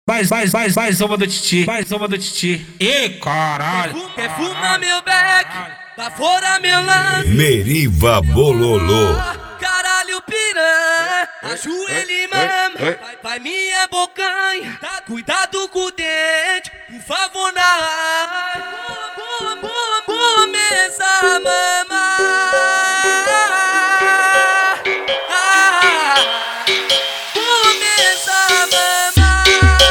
Mais uma do Titi, mais uma do Titi. Ê, caralho. Quer fumar meu beck, pra fora meu lance. Meriva Bololô. Caralho, piranha, ajoelha e mama. Vai minha bocanha, cuidado com o dente, por favor, na começa a mamar. Começa a mamar.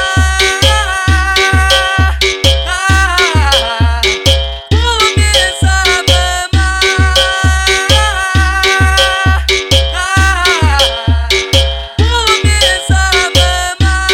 Começa a mamar. Começa a mamar.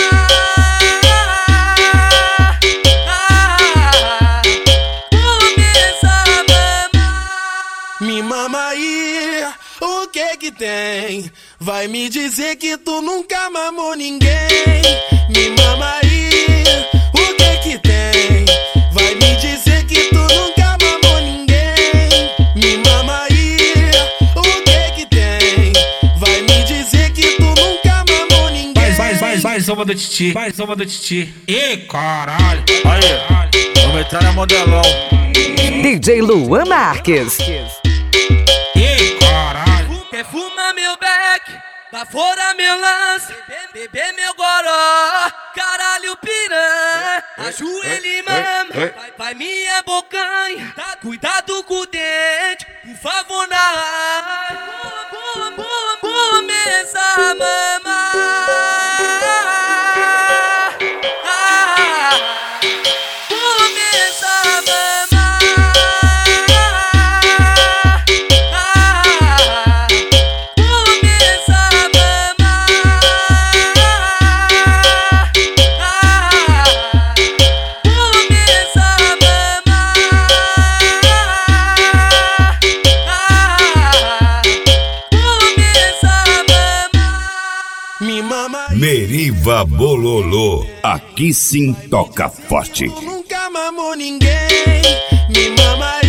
Começa a mamar. Me mama aí, o que tem? Vai me dizer que tu nunca mamou ninguém. Me mama aí, o que tem? Vai me dizer que tu nunca mamou ninguém. Me mama aí, o que tem? Vai me dizer que tu nunca mamou ninguém. Mais uma do Titi, mais uma do Titi. Ê, caralho. Aí, vamos entrar na modelão. DJ Luan Marques. Ê, caralho. Quer fumar meu beck, pra fora meu lance. Beber meu goró, caralho, piranha. Ajoelha e mama, vai minha bocanha. Cuidado com o dente, por favor, na começa a mamar. Começa a mamar. Começa a mamar. Começa a mamar. Começa a mamar. Me mama aí, Meriva Bololô. Aqui sim toca forte. tu nunca mamou ninguém. Me mama aí.